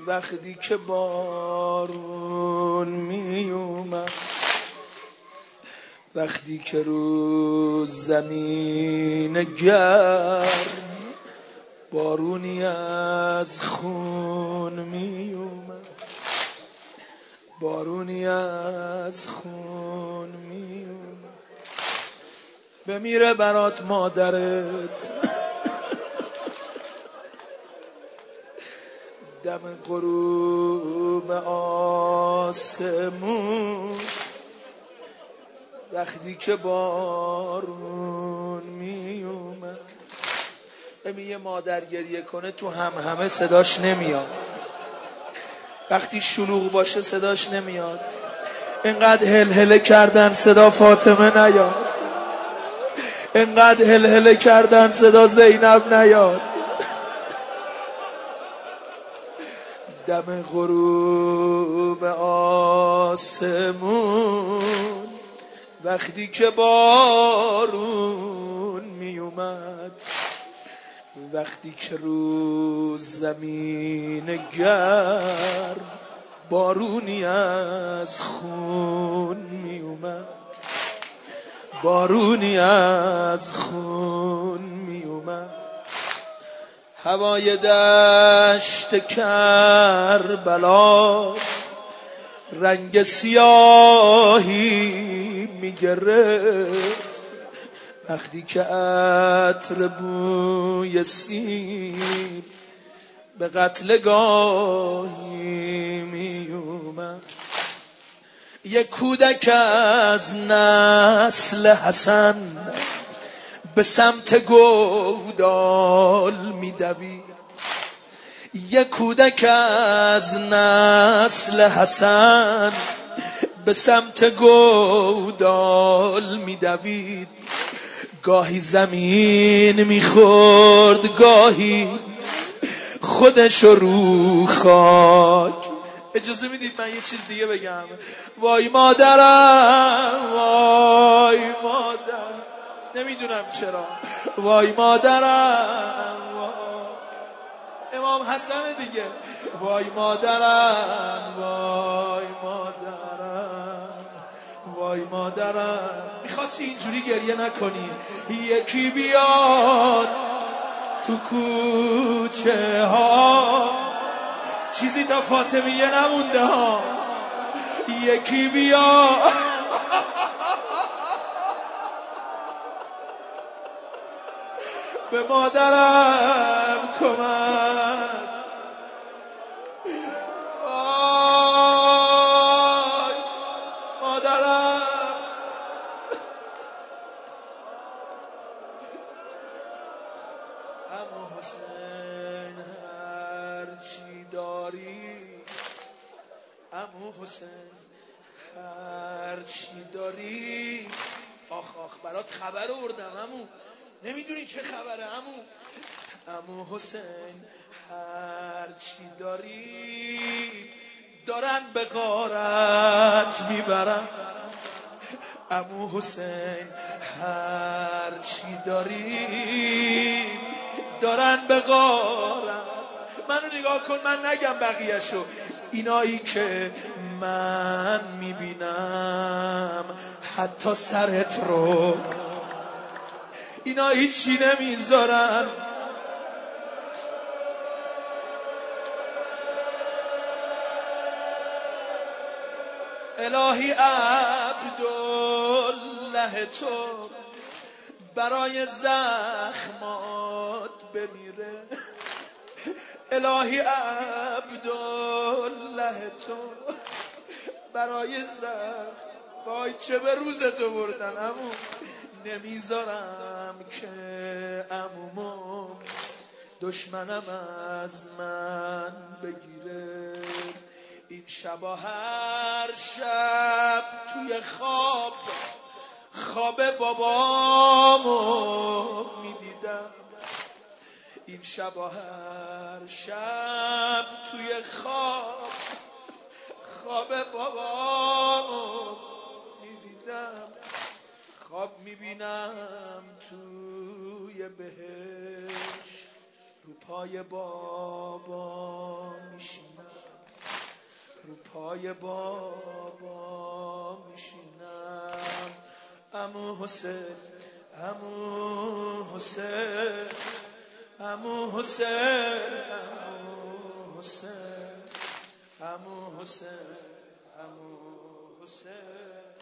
وقتی که بارون می اومد، وقتی که رو زمین گرم بارونی از خون می اومد، بارونی از خون می اومد. بمیره برات مادرت دم غروب آسمون، وقتی که بارون می اومد. یه مادر گریه کنه تو همه صداش نمیاد، وقتی شلوغ باشه صداش نمیاد. اینقدر هلهله کردن صدا فاطمه نیاد، اینقدر هلهله کردن صدا زینب نیاد. دم غروب آسمون، وقتی که بارون می اومد، وقتی که رو زمین گرم بارونی از خون می اومد، بارونی از خون می اومد. هوای دشت کربلا رنگ سیاهی می گرفت، وقتی که عطر بوی سیب به قتلگاهی می اومد. یک کودک از نسل حسن به سمت گودال می دوید، یک کودک از نسل حسن به سمت گودال می دوید. گاهی زمین میخورد، گاهی خودش رو خاک. اجازه میدید من یه چیز دیگه بگم؟ وای مادرم، وای مادرم، نمیدونم چرا، وای مادرم، وای امام حسن دیگه، وای مادرم، وای مادرم، وای مادرم. میخواستی اینجوری گریه نکنی؟ یکی بیاد تو کوچه ها، چیزی تا فاطمیه نمونده ها. یکی بیاد به مادرم کمک. وای مادرم. عمو حسین هر چی داری، عمو حسین هر چی داری. آخ آخ برات خبر آوردم عمو، نمیدونی چه خبره عمو. عمو حسین هر چی داری دارن به غارت میبرن. عمو حسین هر چی داری دارن به غارت. منو نگاه کن، من نگم بقیه‌شو. اینایی که من میبینم حتی سرت رو، اینا هیچی نمیذارن. الهی عبدالله تو برای زخمات بمیره. الهی عبدالله تو برای زخم. وای چه به روزتو بردن عمو. نمیذارم که عمومو دشمنم از من بگیره. این شبا هر شب توی خواب بابامو میدیدم. این شبا هر شب توی خواب بابامو میدیدم. خواب میبینم توی بهشت رو پای بابا میشینم. پای بابا میشینم. عمو حسین عمو حسین عمو حسین عمو حسین عمو حسین عمو حسین